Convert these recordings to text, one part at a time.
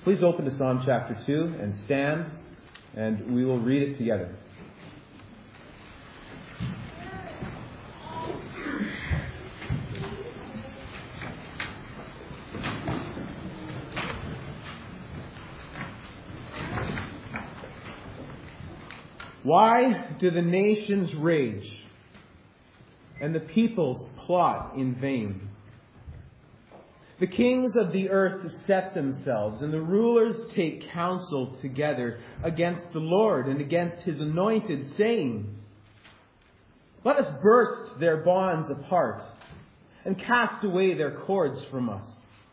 Please open to Psalm chapter 2 and stand, and we will read it together. Why do the nations rage and the peoples plot in vain? The kings of the earth set themselves, and the rulers take counsel together against the Lord and against His anointed, saying, "Let us burst their bonds apart and cast away their cords from us."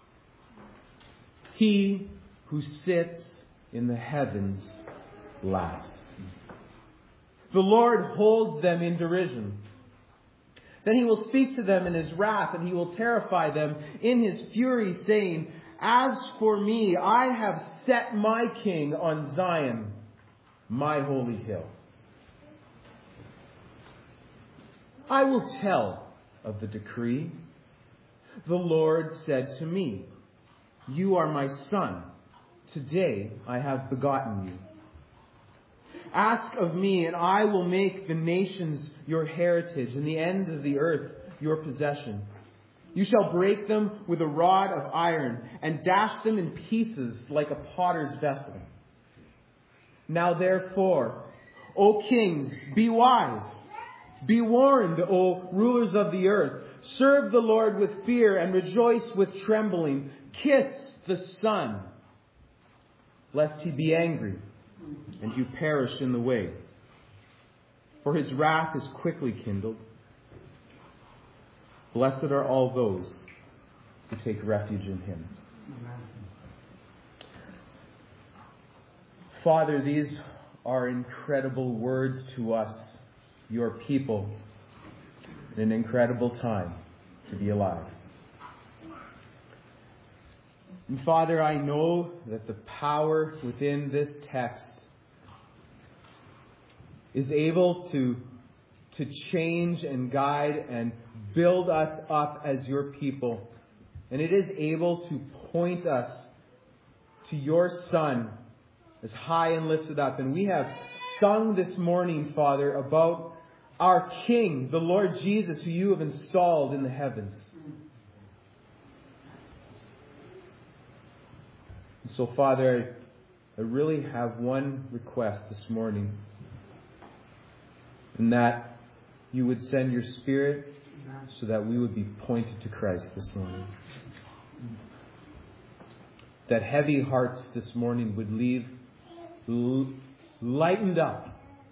He who sits in the heavens laughs. The Lord holds them in derision. Then He will speak to them in His wrath, and He will terrify them in His fury, saying, "As for me, I have set my king on Zion, my holy hill. I will tell of the decree. The Lord said to me, 'You are my son. Today I have begotten you.' Ask of me, and I will make the nations your heritage, and the ends of the earth your possession. You shall break them with a rod of iron, and dash them in pieces like a potter's vessel. Now therefore, O kings, be wise. Be warned, O rulers of the earth. Serve the Lord with fear, and rejoice with trembling. Kiss the Son, lest He be angry and you perish in the way. For His wrath is quickly kindled. Blessed are all those who take refuge in Him." Father, these are incredible words to us, your people, in an incredible time to be alive. And Father, I know that the power within this text is able to change and guide and build us up as your people. And it is able to point us to your Son as high and lifted up. And we have sung this morning, Father, about our King, the Lord Jesus, who you have installed in the heavens. And so, Father, I really have one request this morning, and that you would send your Spirit so that we would be pointed to Christ this morning. That heavy hearts this morning would leave lightened up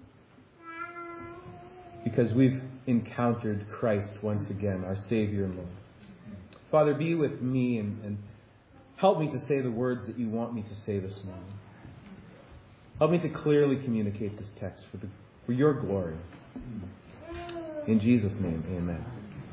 because we've encountered Christ once again, our Savior and Lord. Father, be with me and help me to say the words that you want me to say this morning. Help me to clearly communicate this text for your glory. In Jesus' name, amen.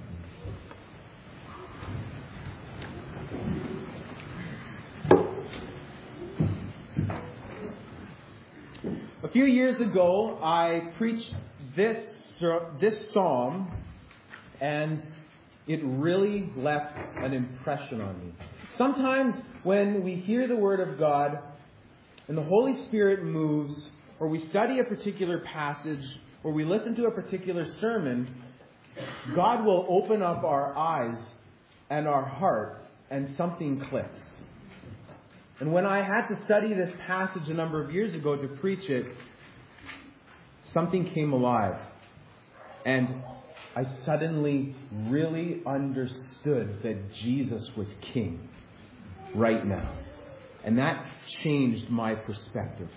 A few years ago, I preached this psalm, and it really left an impression on me. Sometimes when we hear the Word of God and the Holy Spirit moves, or we study a particular passage, or we listen to a particular sermon, God will open up our eyes and our heart, and something clicks. And when I had to study this passage a number of years ago to preach it, something came alive. And I suddenly really understood that Jesus was King right now. And that changed my perspective.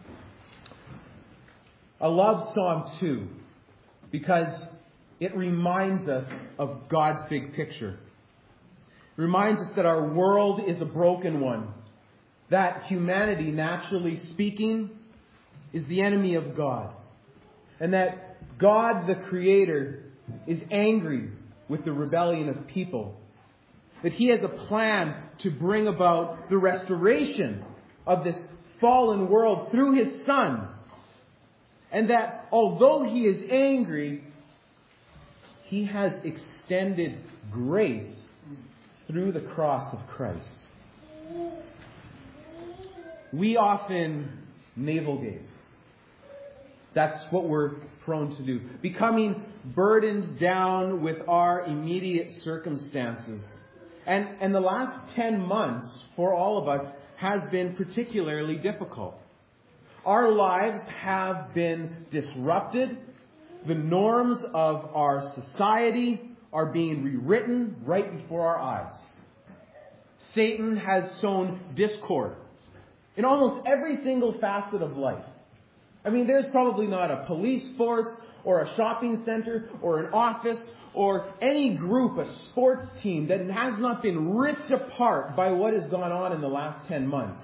I love Psalm 2 because it reminds us of God's big picture. It reminds us that our world is a broken one. That humanity, naturally speaking, is the enemy of God. And that God, the Creator, is angry with the rebellion of people. That He has a plan to bring about the restoration of this fallen world through His Son. And that although He is angry, He has extended grace through the cross of Christ. we often navel gaze. That's what we're prone to do. Becoming burdened down with our immediate circumstances. And the last 10 months for all of us has been particularly difficult. Our lives have been disrupted. The norms of our society are being rewritten right before our eyes. Satan has sown discord in almost every single facet of life. I mean, there's probably not a police force or a shopping center or an office or any group, a sports team, that has not been ripped apart by what has gone on in the last 10 months.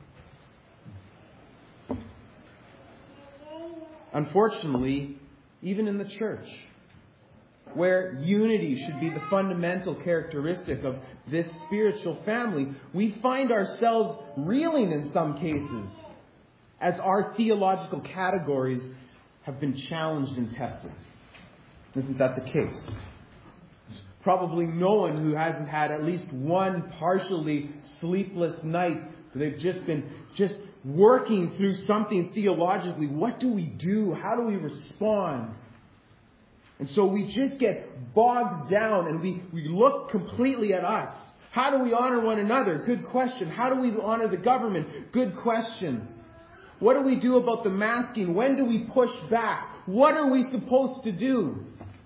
Unfortunately, even in the church, where unity should be the fundamental characteristic of this spiritual family, we find ourselves reeling in some cases as our theological categories have been challenged and tested. Isn't that the case? There's probably no one who hasn't had at least one partially sleepless night. They've just been working through something theologically. What do we do? How do we respond? And so we just get bogged down and we look completely at us. How do we honor one another? Good question. How do we honor the government? Good question. What do we do about the masking? When do we push back? What are we supposed to do?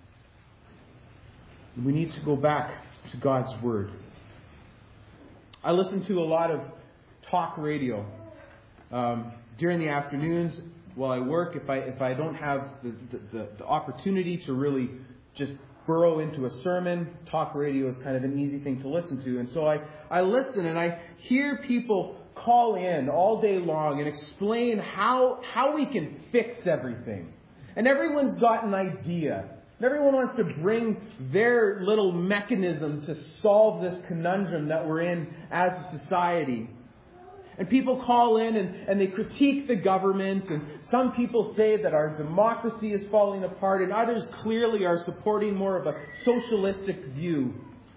We need to go back to God's Word. I listen to a lot of talk radio during the afternoons while I work. If I don't have the opportunity to really just burrow into a sermon, talk radio is kind of an easy thing to listen to. And so I listen and I hear people call in all day long and explain how we can fix everything. And everyone's got an idea. And everyone wants to bring their little mechanism to solve this conundrum that we're in as a society. And people call in and they critique the government. And some people say that our democracy is falling apart. And others clearly are supporting more of a socialistic view.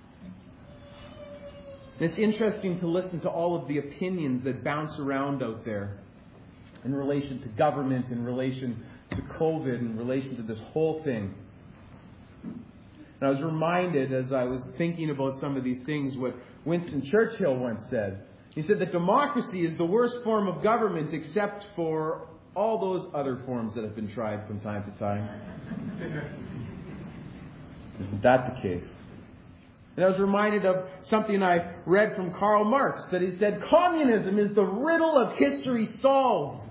And it's interesting to listen to all of the opinions that bounce around out there in relation to government, in relation to COVID, in relation to this whole thing. And I was reminded as I was thinking about some of these things what Winston Churchill once said. He said that democracy is the worst form of government except for all those other forms that have been tried from time to time. Isn't that the case? And I was reminded of something I read from Karl Marx, that he said, communism is the riddle of history solved.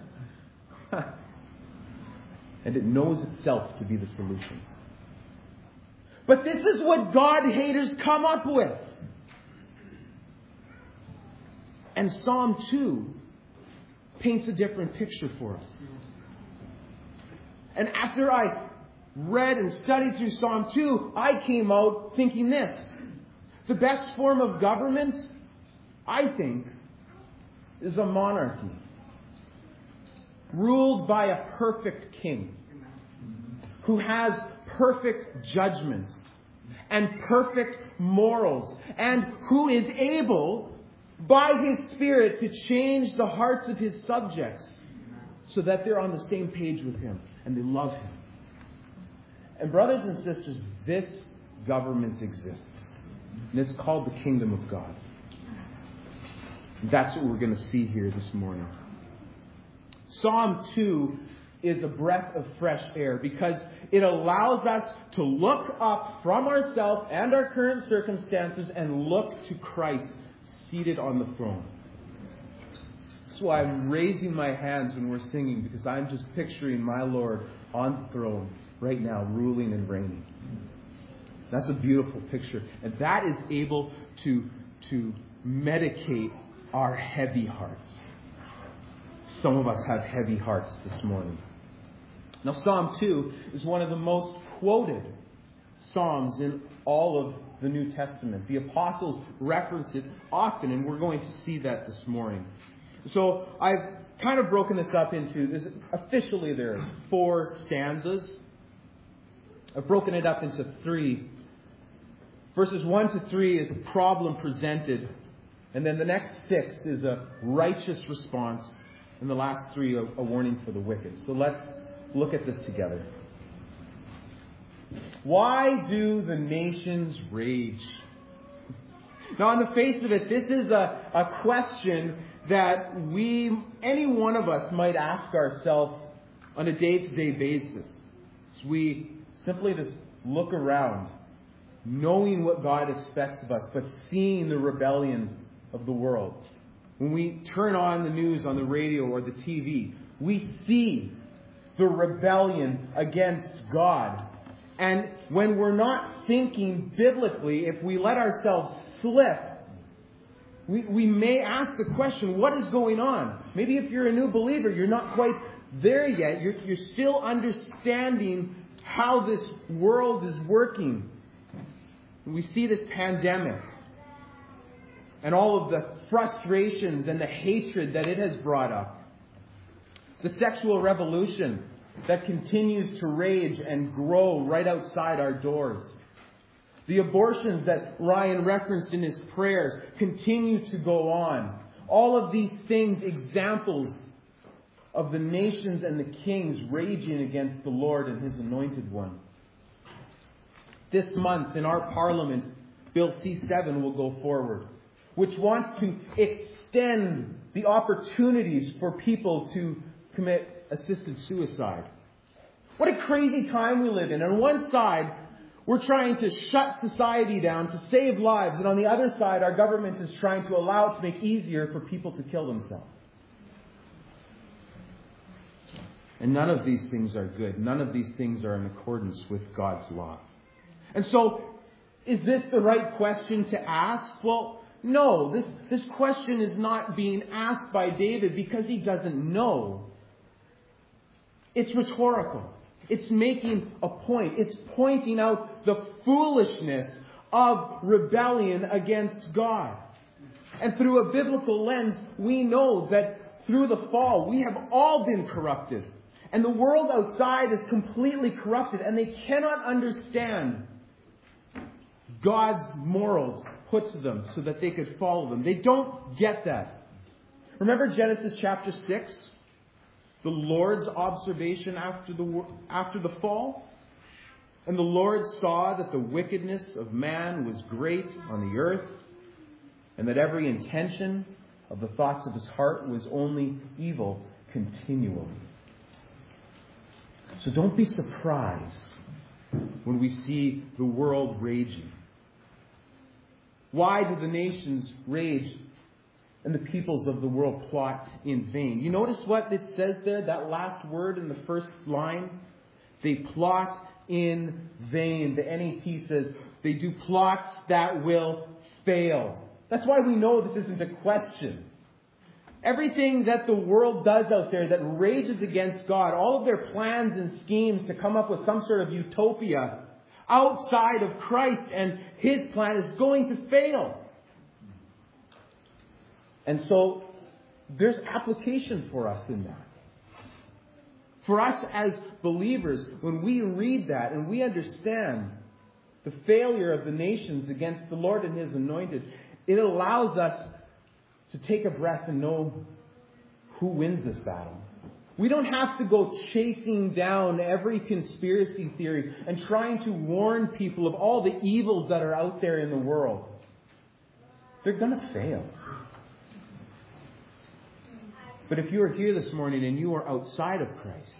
And it knows itself to be the solution. But this is what God-haters come up with. And Psalm 2 paints a different picture for us. And after I read and studied through Psalm 2, I came out thinking this. The best form of government, I think, is a monarchy. Ruled by a perfect king. Who has perfect judgments and perfect morals, and who is able, by His Spirit, to change the hearts of His subjects so that they're on the same page with Him and they love Him. And brothers and sisters, this government exists. And it's called the Kingdom of God. And that's what we're going to see here this morning. Psalm 2 is a breath of fresh air because it allows us to look up from ourselves and our current circumstances and look to Christ seated on the throne. That's why I'm raising my hands when we're singing, because I'm just picturing my Lord on the throne right now, ruling and reigning. That's a beautiful picture. And that is able to medicate our heavy hearts. Some of us have heavy hearts this morning. Now, Psalm 2 is one of the most quoted Psalms in all of the New Testament. The apostles reference it often, and we're going to see that this morning. So I've kind of broken this up into, officially there's 4 stanzas. I've broken it up into 3. Verses 1 to 3 is a problem presented And then the next 6 is a righteous response. And the last 3 a warning for the wicked. So let's look at this together. Why do the nations rage? Now, on the face of it, this is a question that any one of us might ask ourselves on a day-to-day basis. So we simply just look around, knowing what God expects of us, but seeing the rebellion of the world. When we turn on the news on the radio or the TV, we see the rebellion against God. And when we're not thinking biblically, if we let ourselves slip, we may ask the question, what is going on? Maybe if you're a new believer, you're not quite there yet. You're still understanding how this world is working. We see this pandemic and all of the frustrations and the hatred that it has brought up. The sexual revolution that continues to rage and grow right outside our doors. The abortions that Ryan referenced in his prayers continue to go on. All of these things, examples of the nations and the kings raging against the Lord and His Anointed One. This month in our Parliament, Bill C-7 will go forward, which wants to extend the opportunities for people to commit assisted suicide. What a crazy time we live in. On one side, we're trying to shut society down to save lives, and on the other side, our government is trying to allow it to make it easier for people to kill themselves. And none of these things are good. None of these things are in accordance with God's law. And so, is this the right question to ask? Well, no, this question is not being asked by David because he doesn't know. It's rhetorical. It's making a point. It's pointing out the foolishness of rebellion against God. And through a biblical lens, we know that through the fall, we have all been corrupted. And the world outside is completely corrupted, and they cannot understand God's morals put to them so that they could follow them. They don't get that. Remember Genesis chapter 6? The Lord's observation after the fall? And the Lord saw that the wickedness of man was great on the earth, and that every intention of the thoughts of his heart was only evil continually. So don't be surprised when we see the world raging. Why do the nations rage and the peoples of the world plot in vain? You notice what it says there, that last word in the first line? They plot in vain. The NAT says they do plots that will fail. That's why we know this isn't a question. Everything that the world does out there that rages against God, all of their plans and schemes to come up with some sort of utopia outside of Christ and His plan is going to fail. And so there's application for us in that. For us as believers, when we read that and we understand the failure of the nations against the Lord and His anointed, it allows us to take a breath and know who wins this battle. We don't have to go chasing down every conspiracy theory and trying to warn people of all the evils that are out there in the world. They're going to fail. But if you are here this morning and you are outside of Christ,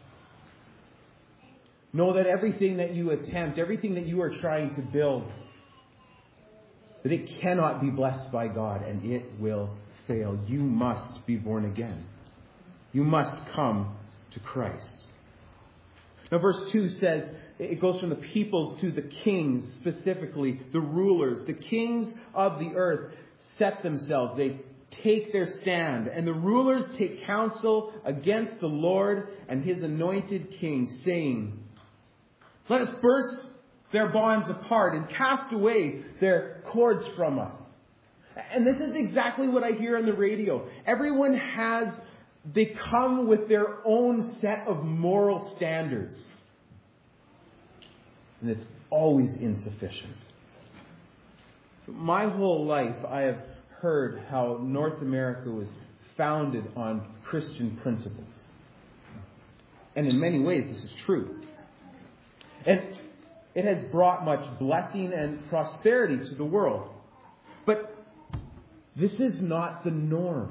know that everything that you attempt, everything that you are trying to build, that it cannot be blessed by God and it will fail. You must be born again. You must come to Christ. Now verse 2 says, it goes from the peoples to the kings, specifically the rulers. The kings of the earth set themselves. They take their stand. And the rulers take counsel against the Lord and His anointed King, saying, let us burst their bonds apart and cast away their cords from us. And this is exactly what I hear on the radio. Everyone they come with their own set of moral standards. And it's always insufficient. My whole life I have heard how North America was founded on Christian principles. And in many ways, this is true. And it has brought much blessing and prosperity to the world. But this is not the norm.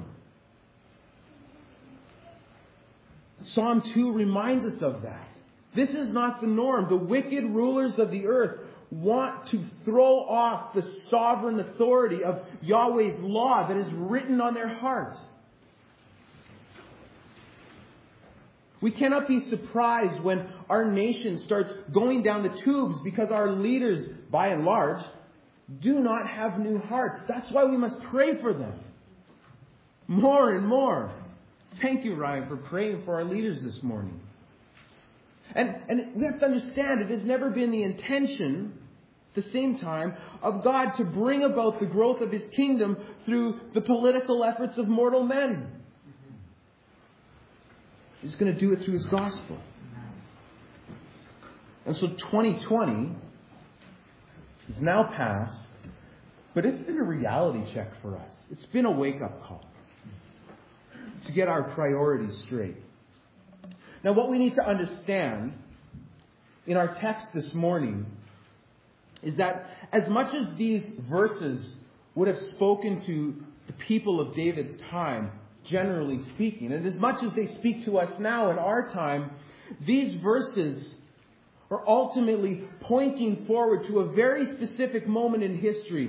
Psalm 2 reminds us of that. This is not the norm. The wicked rulers of the earth want to throw off the sovereign authority of Yahweh's law that is written on their hearts. We cannot be surprised when our nation starts going down the tubes because our leaders, by and large, do not have new hearts. That's why we must pray for them. More and more. Thank you, Ryan, for praying for our leaders this morning. And we have to understand it has never been the intention, at the same time, of God to bring about the growth of His kingdom through the political efforts of mortal men. He's going to do it through His gospel. And so 2020 is now past, but it's been a reality check for us. It's been a wake-up call to get our priorities straight. Now, what we need to understand in our text this morning is that as much as these verses would have spoken to the people of David's time, generally speaking, and as much as they speak to us now in our time, these verses are ultimately pointing forward to a very specific moment in history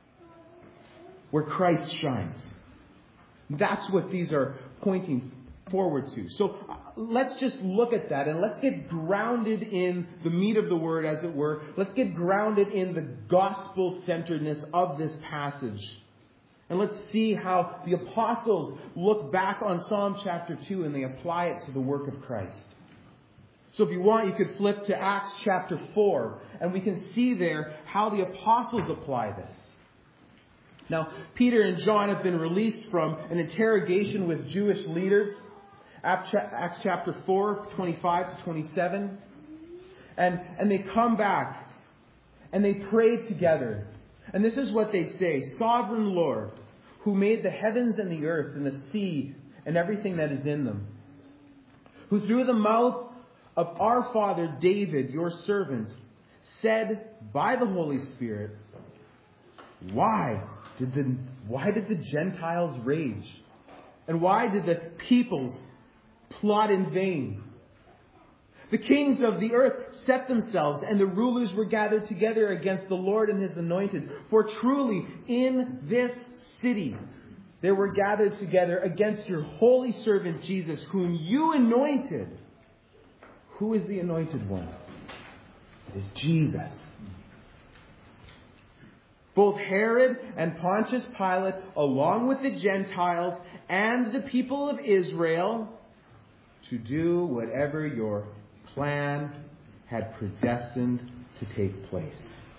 where Christ shines. That's what these are pointing forward to. So let's just look at that and let's get grounded in the meat of the word, as it were. Let's get grounded in the gospel-centeredness of this passage. And let's see how the apostles look back on Psalm chapter 2 and they apply it to the work of Christ. So if you want, you could flip to Acts chapter 4 and we can see there how the apostles apply this. Now, Peter and John have been released from an interrogation with Jewish leaders. Acts chapter 4, 25 to 27. And they come back and they pray together. And this is what they say. Sovereign Lord, who made the heavens and the earth and the sea and everything that is in them, who through the mouth of our father David, your servant, said by the Holy Spirit, why did the Gentiles rage? And why did the peoples plot in vain? The kings of the earth set themselves, and the rulers were gathered together against the Lord and His anointed. For truly in this city they were gathered together against your holy servant Jesus, whom you anointed. Who is the anointed one? It is Jesus. Both Herod and Pontius Pilate, along with the Gentiles and the people of Israel, to do whatever your plan had predestined to take place.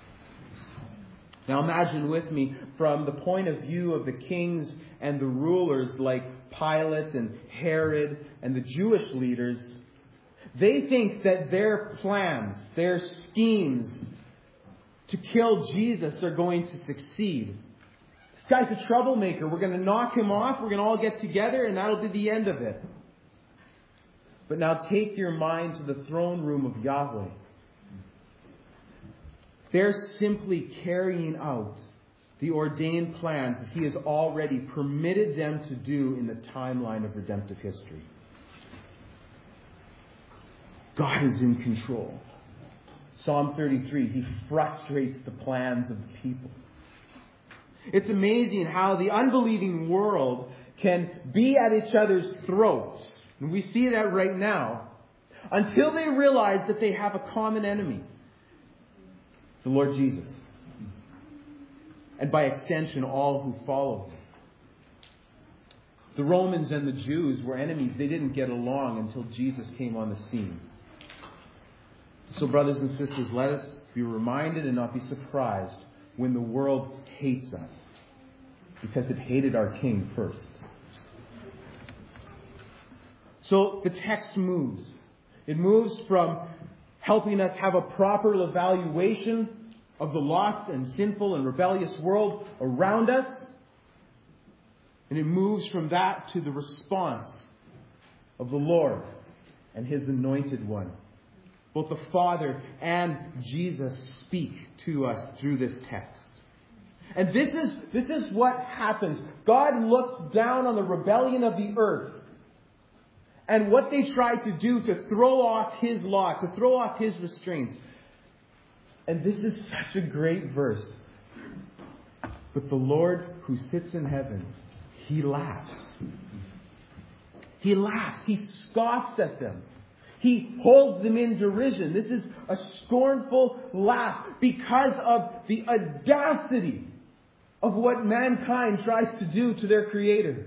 Now imagine with me, from the point of view of the kings and the rulers like Pilate and Herod and the Jewish leaders, they think that their plans, their schemes to kill Jesus are going to succeed. This guy's a troublemaker. We're going to knock him off. We're going to all get together and that'll be the end of it. But now take your mind to the throne room of Yahweh. They're simply carrying out the ordained plans that He has already permitted them to do in the timeline of redemptive history. God is in control. Psalm 33, He frustrates the plans of the people. It's amazing how the unbelieving world can be at each other's throats. And we see that right now. Until they realize that they have a common enemy. The Lord Jesus. And by extension, all who follow Him. The Romans and the Jews were enemies. They didn't get along until Jesus came on the scene. So brothers and sisters, let us be reminded and not be surprised when the world hates us. Because it hated our King first. So the text moves. It moves from helping us have a proper evaluation of the lost and sinful and rebellious world around us And it moves from that to the response of the Lord and His anointed one. Both the Father and Jesus speak to us through this text. And this is what happens. God looks down on the rebellion of the earth and what they tried to do to throw off His law, to throw off His restraints. And this is such a great verse. But the Lord who sits in heaven, He laughs. He laughs. He scoffs at them. He holds them in derision. This is a scornful laugh because of the audacity of what mankind tries to do to their Creator.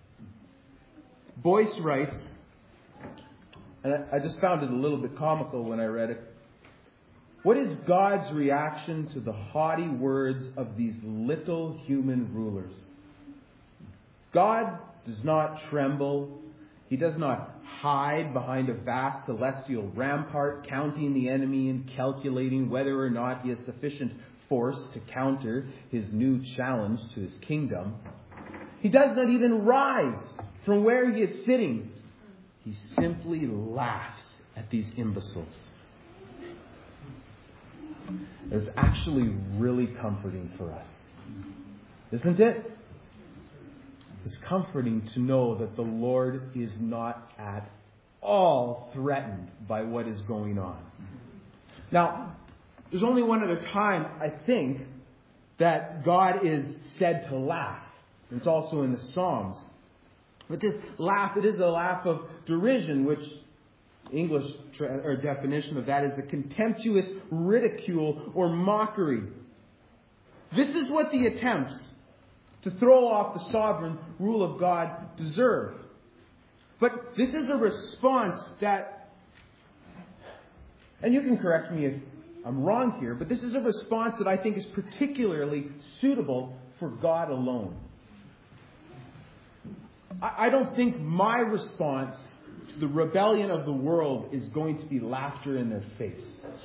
Boyce writes, and I just found it a little bit comical when I read it. What is God's reaction to the haughty words of these little human rulers? God does not tremble. He does not hide behind a vast celestial rampart, counting the enemy and calculating whether or not he has sufficient force to counter his new challenge to his kingdom. He does not even rise from where he is sitting. He simply laughs at these imbeciles. It's actually really comforting for us. Isn't it? It's comforting to know that the Lord is not at all threatened by what is going on. Now, there's only one other time, I think, that God is said to laugh. It's also in the Psalms. But this laugh, it is a laugh of derision, which English definition of that is a contemptuous ridicule or mockery. This is what the attempts to throw off the sovereign rule of God deserve. But this is a response that, and you can correct me if I'm wrong here, but this is a response that I think is particularly suitable for God alone. I don't think my response to the rebellion of the world is going to be laughter in their face.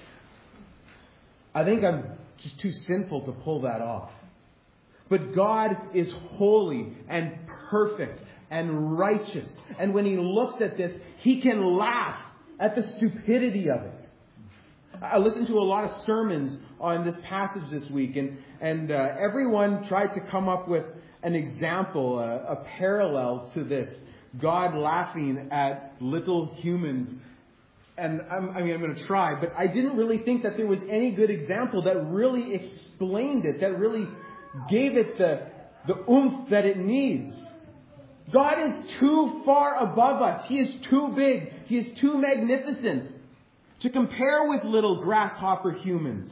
I think I'm just too sinful to pull that off. But God is holy and perfect and righteous. And when He looks at this, He can laugh at the stupidity of it. I listened to a lot of sermons on this passage this week, and everyone tried to come up with an example, a parallel to this. God laughing at little humans. And I'm going to try, but I didn't really think that there was any good example that really explained it, that really gave it the oomph that it needs. God is too far above us. He is too big. He is too magnificent to compare with little grasshopper humans.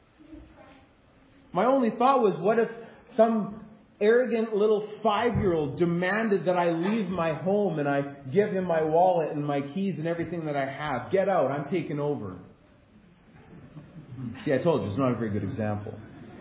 My only thought was, what if some arrogant little 5-year-old demanded that I leave my home and I give him my wallet and my keys and everything that I have? Get out, I'm taking over. See, I told you, it's not a very good example.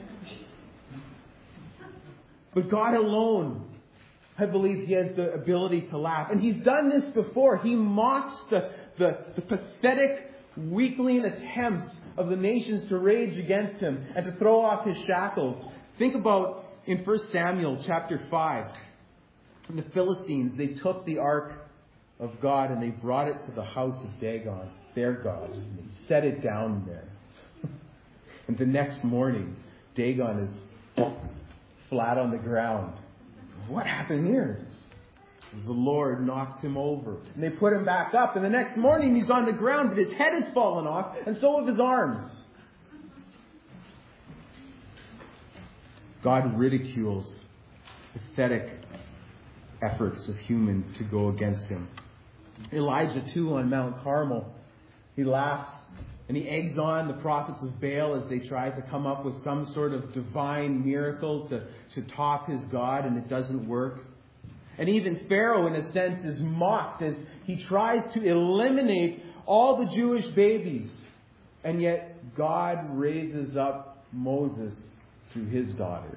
But God alone, I believe He has the ability to laugh. And He's done this before. He mocks the pathetic, weakling attempts of the nations to rage against Him and to throw off His shackles. Think about in 1 Samuel chapter 5. The Philistines, they took the ark of God and they brought it to the house of Dagon, their god. And they set it down there. And the next morning, Dagon is flat on the ground. What happened here? The Lord knocked him over. And they put him back up. And the next morning he's on the ground, but his head has fallen off, and so have his arms. God ridicules pathetic efforts of human to go against Him. Elijah too on Mount Carmel. He laughs and he eggs on the prophets of Baal as they try to come up with some sort of divine miracle to top his God, and it doesn't work. And even Pharaoh, in a sense, is mocked as he tries to eliminate all the Jewish babies. And yet God raises up Moses through his daughter.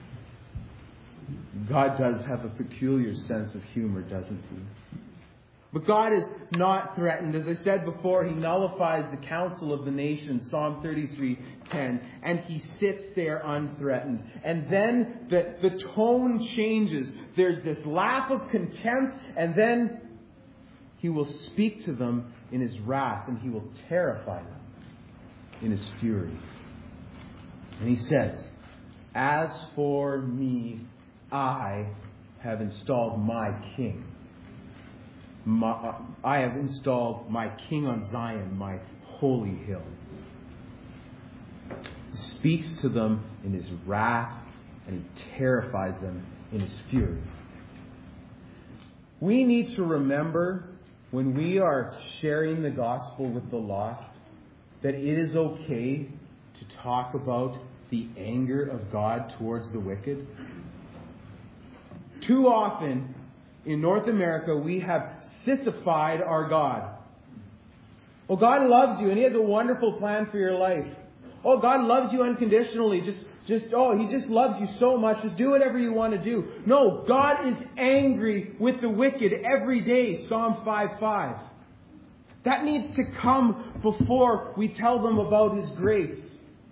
God does have a peculiar sense of humor, doesn't He? But God is not threatened. As I said before, He nullifies the counsel of the nations, Psalm 33:10, and He sits there unthreatened. And then the tone changes. There's this laugh of contempt, and then He will speak to them in His wrath, and He will terrify them in His fury. And He says, "As for me, I have installed my king. I have installed my king on Zion, my holy hill." He speaks to them in His wrath, and He terrifies them in His fury. We need to remember, when we are sharing the gospel with the lost, that it is okay to talk about the anger of God towards the wicked. Too often in North America, we have sissified our God. Oh, God loves you and He has a wonderful plan for your life. Oh, God loves you unconditionally. He just loves you so much. Just do whatever you want to do. No, God is angry with the wicked every day. Psalm 5:5. That needs to come before we tell them about His grace.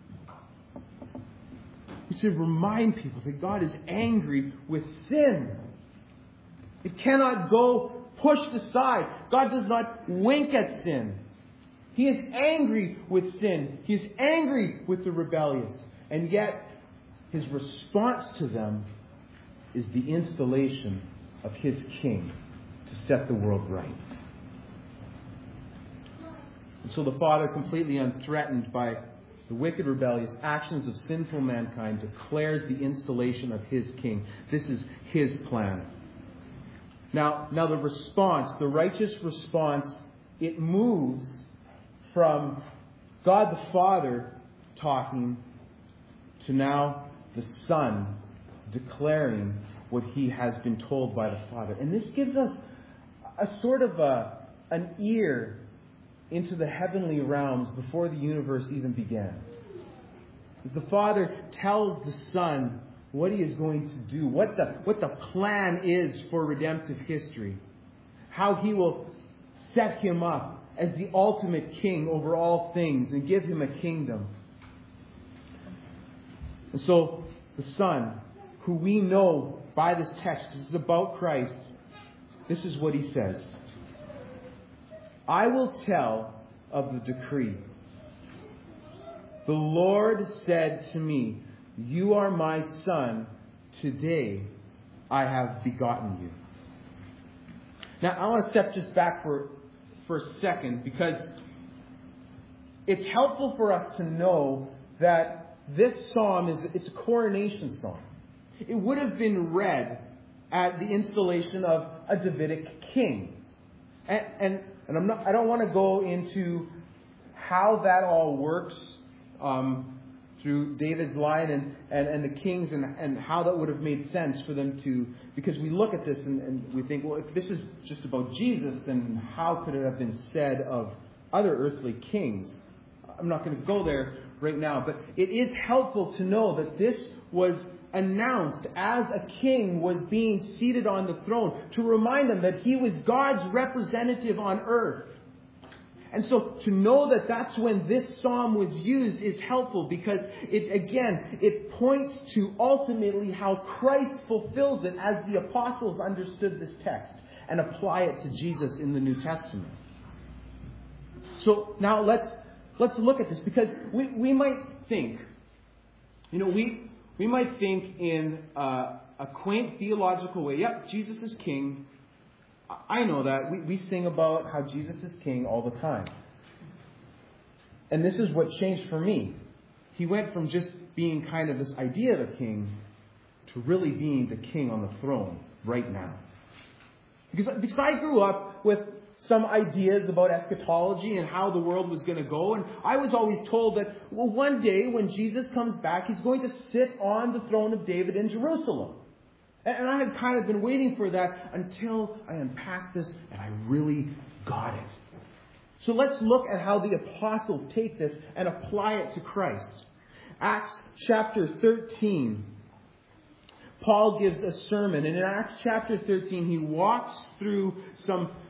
We should remind people that God is angry with sin. It cannot go pushed aside. God does not wink at sin. He is angry with sin. He is angry with the rebellious. And yet, His response to them is the installation of His king to set the world right. And so the Father, completely unthreatened by the wicked, rebellious actions of sinful mankind, declares the installation of His king. This is His plan. Now the response, the righteous response, it moves from God the Father talking to now the Son declaring what He has been told by the Father. And this gives us a sort of an ear into the heavenly realms before the universe even began. As the Father tells the Son what He is going to do, what the plan is for redemptive history, how He will set Him up as the ultimate king over all things and give Him a kingdom. And so the Son, who we know by this text is about Christ, this is what He says: "I will tell of the decree. The Lord said to me, 'You are my Son. Today I have begotten you.'" Now, I want to step just back for a second, because it's helpful for us to know that this psalm it's a coronation psalm. It would have been read at the installation of a Davidic king. And I don't want to go into how that all works through David's line and the kings and how that would have made sense for them to, because we look at this and we think, well, if this is just about Jesus, then how could it have been said of other earthly kings? I'm not going to go there right now, but it is helpful to know that this was announced as a king was being seated on the throne, to remind them that He was God's representative on earth. And so to know that that's when this psalm was used is helpful, because it points to ultimately how Christ fulfills it as the apostles understood this text and apply it to Jesus in the New Testament. So now let's look at this, because we might think, we might think in a quaint theological way. Yep, Jesus is king. I know that. We sing about how Jesus is king all the time. And this is what changed for me. He went from just being kind of this idea of a king to really being the king on the throne right now. Because I grew up with some ideas about eschatology and how the world was going to go. And I was always told that, well, one day when Jesus comes back, He's going to sit on the throne of David in Jerusalem. And I had kind of been waiting for that until I unpacked this and I really got it. So let's look at how the apostles take this and apply it to Christ. Acts chapter 13. Paul gives a sermon, and in Acts chapter 13 he walks through some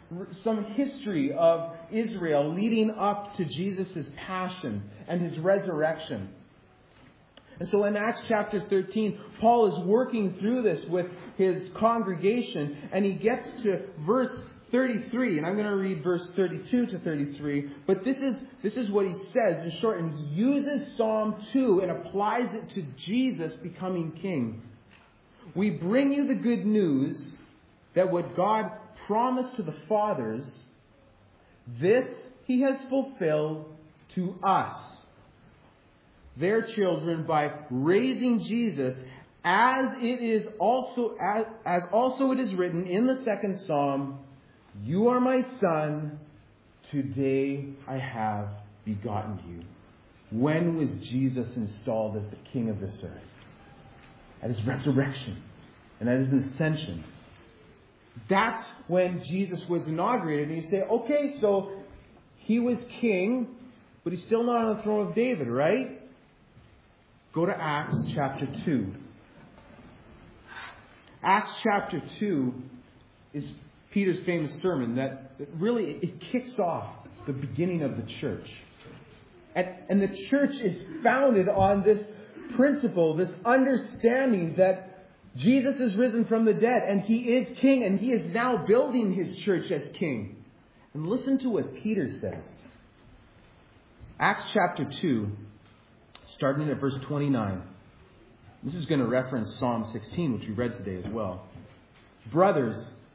some history of Israel leading up to Jesus' passion and his resurrection. And so in Acts chapter 13, Paul is working through this with his congregation, and he gets to verse 33, and I'm going to read verse 32 to 33, but this is what he says in short, and he uses Psalm 2 and applies it to Jesus becoming king. We bring you the good news that what God promised to the fathers, this he has fulfilled to us, their children, by raising Jesus, as also it is written in the second Psalm, you are my son, today I have begotten you. When was Jesus installed as the king of this earth? At his resurrection and at his ascension. That's when Jesus was inaugurated. And you say, okay, so he was king, but he's still not on the throne of David, right? Go to Acts chapter 2. Acts chapter 2 is Peter's famous sermon that really it kicks off the beginning of the church. And the church is founded on this principle, this understanding that Jesus is risen from the dead and he is king, and he is now building his church as king. And listen to what Peter says. Acts chapter 2, starting at verse 29. This is going to reference Psalm 16, which we read today as well. Brothers,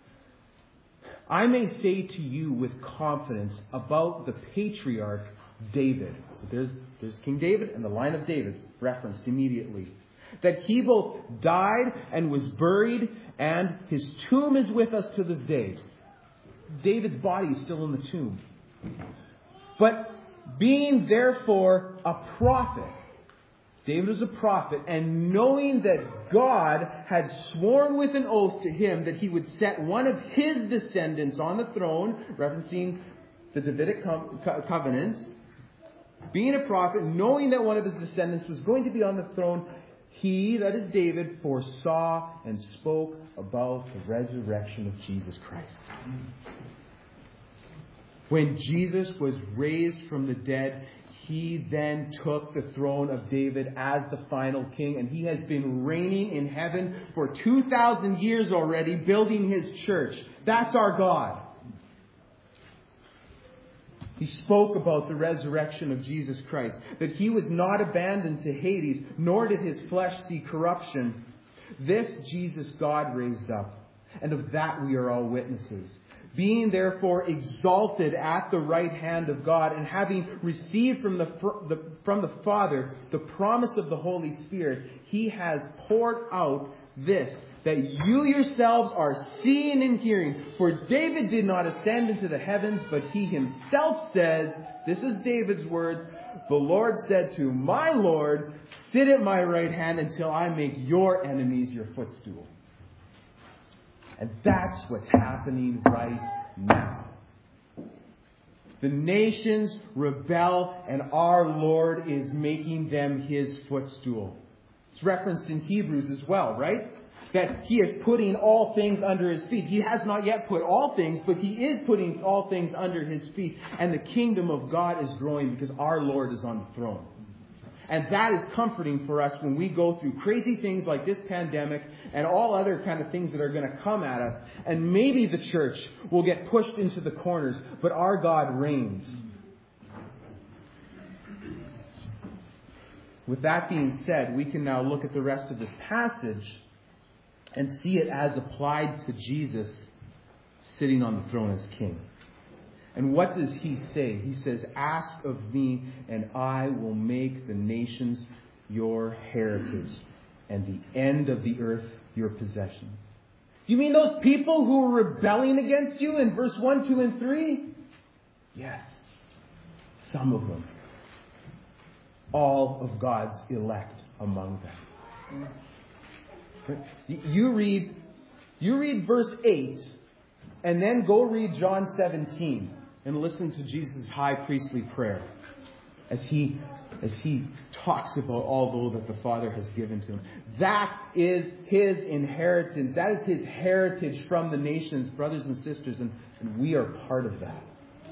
I may say to you with confidence about the patriarch David. So there's King David and the line of David referenced immediately. That he both died and was buried, and his tomb is with us to this day. David's body is still in the tomb. But being therefore a prophet, David was a prophet, and knowing that God had sworn with an oath to him that he would set one of his descendants on the throne, referencing the Davidic covenant, being a prophet, knowing that one of his descendants was going to be on the throne, he, that is David, foresaw and spoke about the resurrection of Jesus Christ. When Jesus was raised from the dead, he then took the throne of David as the final king, and he has been reigning in heaven for 2,000 years already, building his church. That's our God. He spoke about the resurrection of Jesus Christ, that he was not abandoned to Hades, nor did his flesh see corruption. This Jesus God raised up, and of that we are all witnesses. Being therefore exalted at the right hand of God, and having received from the Father the promise of the Holy Spirit, he has poured out this, that you yourselves are seeing and hearing. For David did not ascend into the heavens, but he himself says, this is David's words, the Lord said to my Lord, sit at my right hand until I make your enemies your footstool. And that's what's happening right now. The nations rebel, and our Lord is making them his footstool. It's referenced in Hebrews as well, right? That he is putting all things under his feet. He has not yet put all things, but he is putting all things under his feet. And the kingdom of God is growing because our Lord is on the throne. And that is comforting for us when we go through crazy things like this pandemic and all other kind of things that are going to come at us. And maybe the church will get pushed into the corners, but our God reigns. With that being said, we can now look at the rest of this passage and see it as applied to Jesus sitting on the throne as king. And what does he say? He says, ask of me, and I will make the nations your heritage, and the end of the earth your possession. You mean those people who were rebelling against you in verse 1, 2, and 3? Yes. Some of them. All of God's elect among them. But you read verse 8, and then go read John 17 and listen to Jesus' high priestly prayer as he as he talks about all that the Father has given to him. That is his inheritance. That is his heritage from the nations, brothers and sisters, and we are part of that.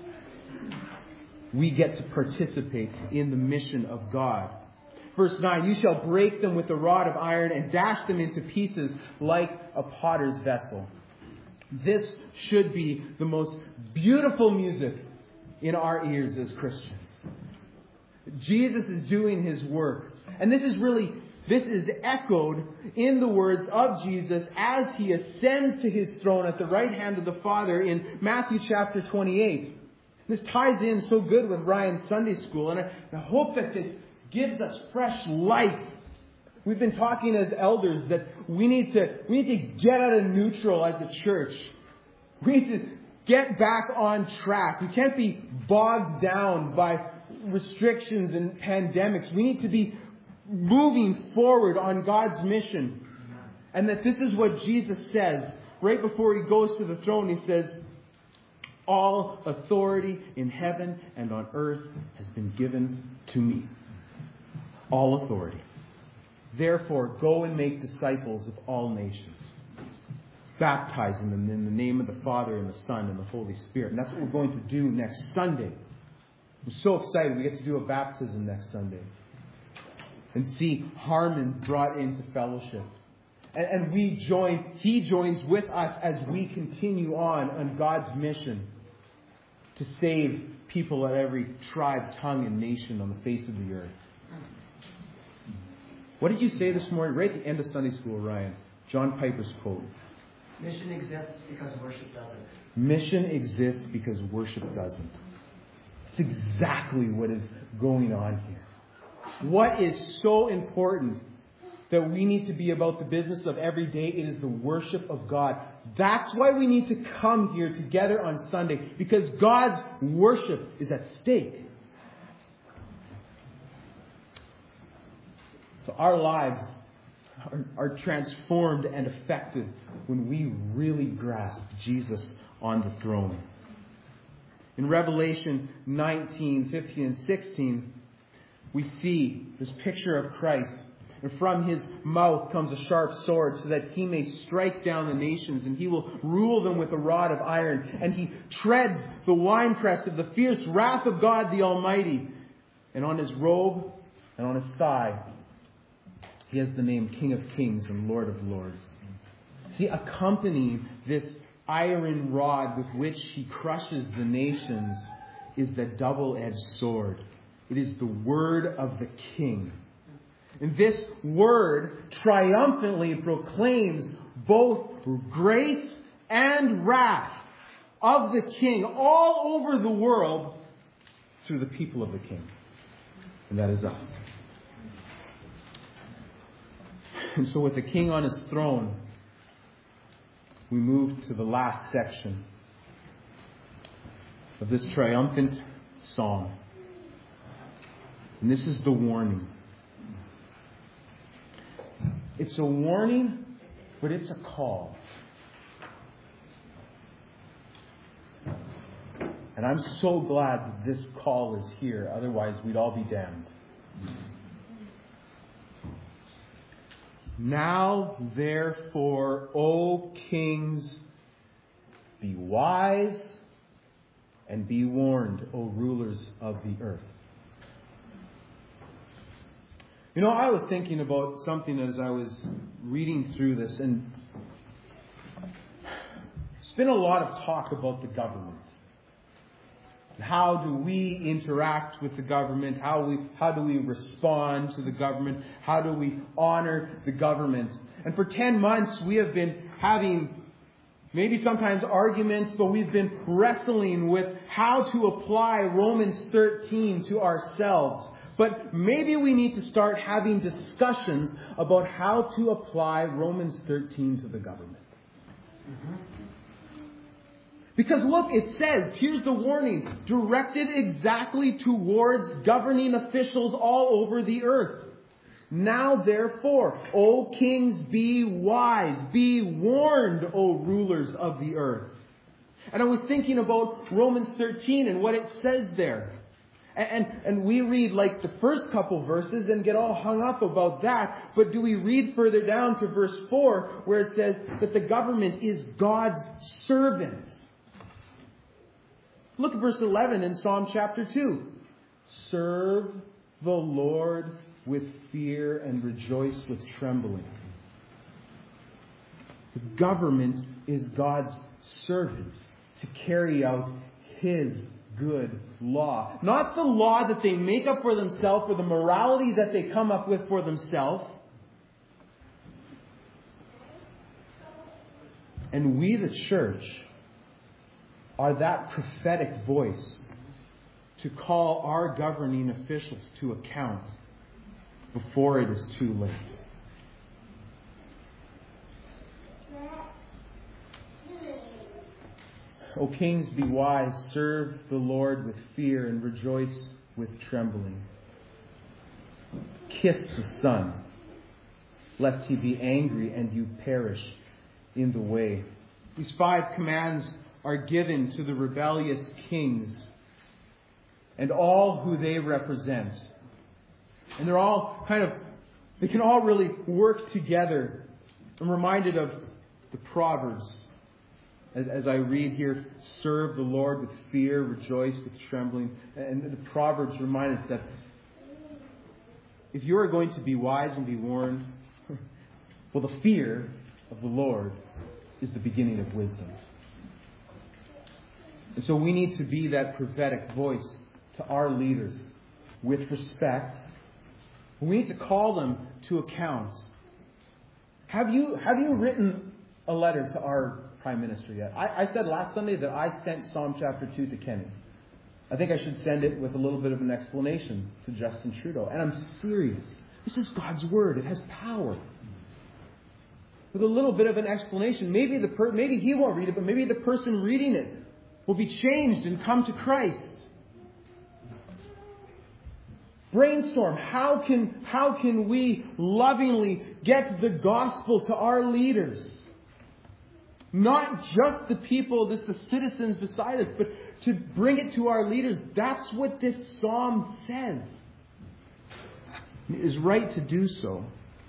We get to participate in the mission of God. Verse 9, you shall break them with a rod of iron and dash them into pieces like a potter's vessel. This should be the most beautiful music in our ears as Christians. Jesus is doing his work. And this is echoed in the words of Jesus as he ascends to his throne at the right hand of the Father in Matthew chapter 28. This ties in so good with Ryan's Sunday school, and I hope that this gives us fresh life. We've been talking as elders that we need to get out of neutral as a church. We need to get back on track. We can't be bogged down by restrictions and pandemics. We need to be moving forward on God's mission. And that this is what Jesus says right before he goes to the throne. He says, all authority in heaven and on earth has been given to me. All authority. Therefore, go and make disciples of all nations, baptizing them in the name of the Father and the Son and the Holy Spirit. And that's what we're going to do next Sunday. I'm so excited. We get to do a baptism next Sunday. And see Harmon brought into fellowship. And he joins with us as we continue on God's mission to save people at every tribe, tongue, and nation on the face of the earth. What did you say this morning? Right at the end of Sunday school, Ryan. John Piper's quote. Mission exists because worship doesn't. Mission exists because worship doesn't. It's exactly what is going on here. What is so important that we need to be about the business of every day? It is the worship of God. That's why we need to come here together on Sunday, because God's worship is at stake. So our lives are transformed and affected when we really grasp Jesus on the throne. In Revelation 19, 15, and 16, we see this picture of Christ. And from his mouth comes a sharp sword so that he may strike down the nations, and he will rule them with a rod of iron. And he treads the winepress of the fierce wrath of God the Almighty. And on his robe and on his thigh, he has the name King of Kings and Lord of Lords. See, accompanying this iron rod with which he crushes the nations is the double-edged sword. It is the word of the King. And this word triumphantly proclaims both grace and wrath of the King all over the world through the people of the King. And that is us. And so with the King on his throne, we move to the last section of this triumphant song. And this is the warning. It's a warning, but it's a call. And I'm so glad that this call is here. Otherwise, we'd all be damned. Now, therefore, O kings, be wise and be warned, O rulers of the earth. You know, I was thinking about something as I was reading through this, and there's been a lot of talk about the government. How do we interact with the government? How do we respond to the government? How do we honor the government? And for 10 months, we have been having maybe sometimes arguments, but we've been wrestling with how to apply Romans 13 to ourselves. But maybe we need to start having discussions about how to apply Romans 13 to the government. Because look, it says, here's the warning, directed exactly towards governing officials all over the earth. Now therefore, O kings, be wise, be warned, O rulers of the earth. And I was thinking about Romans 13 and what it says there. And we read like the first couple verses and get all hung up about that. But do we read further down to verse 4 where it says that the government is God's servant? Look at verse 11 in Psalm chapter 2. Serve the Lord with fear and rejoice with trembling. The government is God's servant to carry out His good law. Not the law that they make up for themselves or the morality that they come up with for themselves. And we, the church, are that prophetic voice to call our governing officials to account before it is too late. O kings, be wise, serve the Lord with fear and rejoice with trembling. Kiss the Son, lest He be angry and you perish in the way. These 5 commands are given to the rebellious kings and all who they represent. And they're all they can all really work together. I'm reminded of the Proverbs. As I read here, serve the Lord with fear, rejoice with trembling. And the Proverbs remind us that if you are going to be wise and be warned, well, the fear of the Lord is the beginning of wisdom. And so we need to be that prophetic voice to our leaders with respect. We need to call them to account. Have you written a letter to our Prime Minister yet? I said last Sunday that I sent Psalm chapter 2 to Kenny. I think I should send it with a little bit of an explanation to Justin Trudeau. And I'm serious. This is God's Word. It has power. With a little bit of an explanation, maybe he won't read it, but maybe the person reading it will be changed and come to Christ. Brainstorm. How can we lovingly get the gospel to our leaders? Not just the people, the citizens beside us, but to bring it to our leaders. That's what this psalm says. It is right to do so.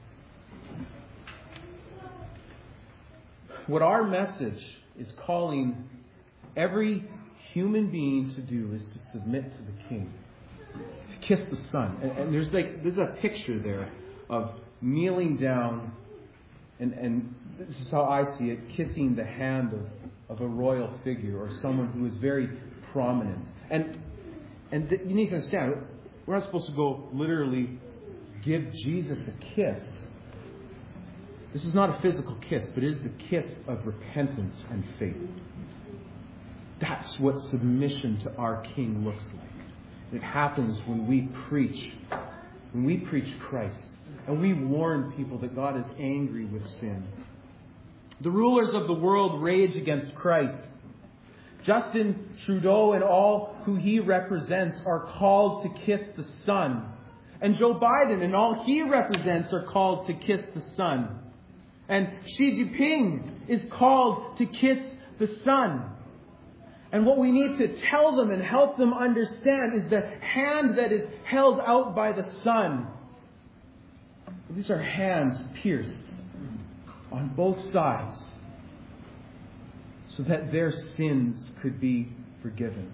What our message is calling every human being to do is to submit to the King, to kiss the Son. And there's a picture there of kneeling down, and this is how I see it, kissing the hand of a royal figure or someone who is very prominent. And you need to understand, we're not supposed to go literally give Jesus a kiss. This is not a physical kiss, but it is the kiss of repentance and faith. That's what submission to our King looks like. It happens when we preach Christ, and we warn people that God is angry with sin. The rulers of the world rage against Christ. Justin Trudeau and all who he represents are called to kiss the Son. And Joe Biden and all he represents are called to kiss the Son. And Xi Jinping is called to kiss the Son. And what we need to tell them and help them understand is the hand that is held out by the Son. These are hands pierced on both sides so that their sins could be forgiven.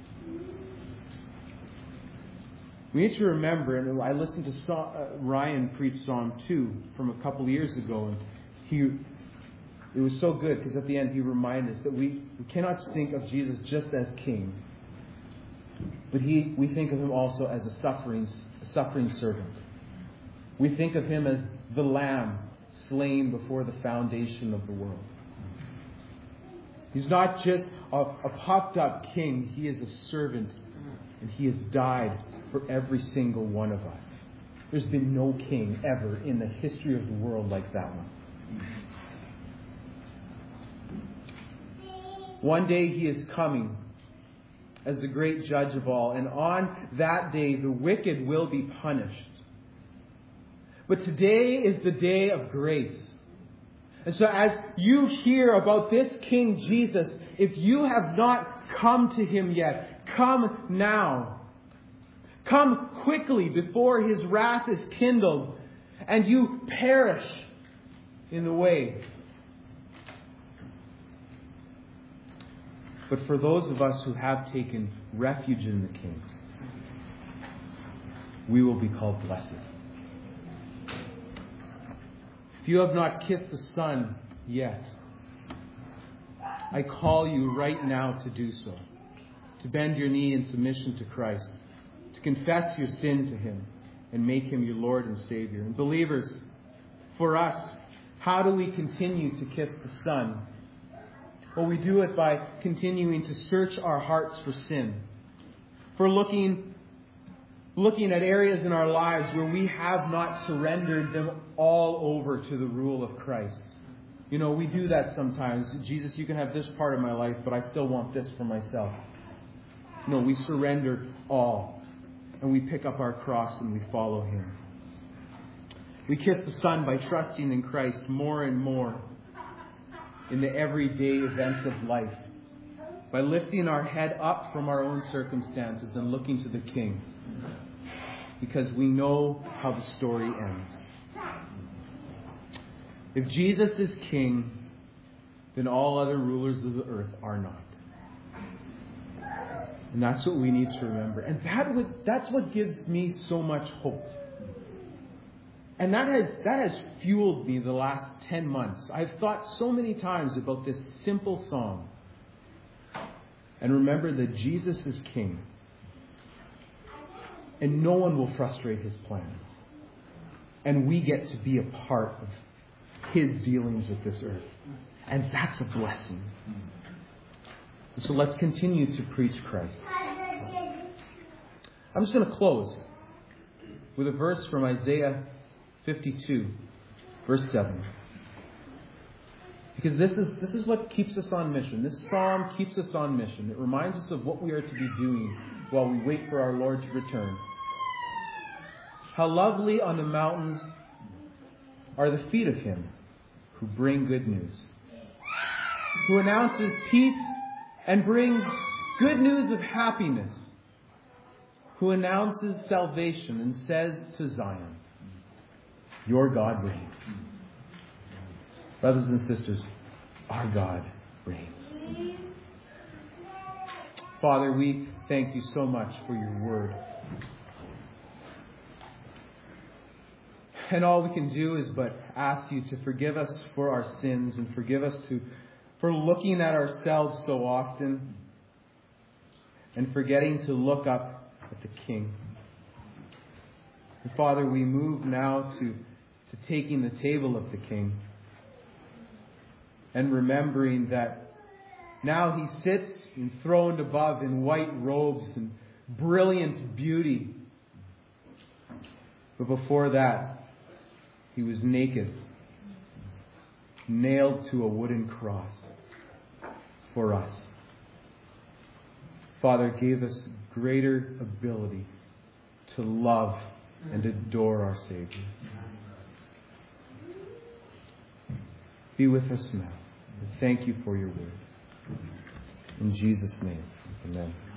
We need to remember, and I listened to Ryan preach Psalm 2 from a couple years ago, and it was so good because at the end he reminded us that we cannot think of Jesus just as King, but we think of Him also as a suffering servant. We think of Him as the Lamb slain before the foundation of the world. He's not just a puffed up king. He is a servant, and He has died for every single one of us. There's been no king ever in the history of the world like that one. One day He is coming as the great judge of all, and on that day the wicked will be punished. But today is the day of grace. And so as you hear about this King Jesus, if you have not come to Him yet, come now. Come quickly before his wrath is kindled and you perish in the way. But for those of us who have taken refuge in the King, we will be called blessed. If you have not kissed the Son yet, I call you right now to do so. To bend your knee in submission to Christ. To confess your sin to Him and make Him your Lord and Savior. And believers, for us, how do we continue to kiss the Son? Well, we do it by continuing to search our hearts for sin. For looking at areas in our lives where we have not surrendered them all over to the rule of Christ. You know, we do that sometimes. Jesus, you can have this part of my life, but I still want this for myself. No, we surrender all. And we pick up our cross and we follow Him. We kiss the Son by trusting in Christ more and more in the everyday events of life. By lifting our head up from our own circumstances and looking to the King. Because we know how the story ends. If Jesus is King, then all other rulers of the earth are not. And that's what we need to remember. And that's what gives me so much hope. And that has fueled me the last 10 months. I've thought so many times about this simple song. And remember that Jesus is King. And no one will frustrate His plans. And we get to be a part of His dealings with this earth. And that's a blessing. So let's continue to preach Christ. I'm just going to close with a verse from Isaiah 52, verse 7. Because this is what keeps us on mission. This psalm keeps us on mission. It reminds us of what we are to be doing while we wait for our Lord to return. How lovely on the mountains are the feet of Him who bring good news, who announces peace and brings good news of happiness, who announces salvation and says to Zion, your God reigns. Brothers and sisters, our God reigns. Father, we thank you so much for your word. And all we can do is but ask you to forgive us for our sins and forgive us for looking at ourselves so often and forgetting to look up at the King. And Father, we move now to taking the table of the King and remembering that now He sits enthroned above in white robes and brilliant beauty. But before that, He was naked, nailed to a wooden cross for us. Father, gave us greater ability to love and adore our Savior. Be with us now. And thank you for your word. In Jesus' name, amen.